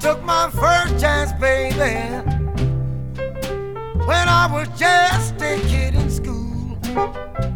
took my first chance, baby, when I was just a kid in school.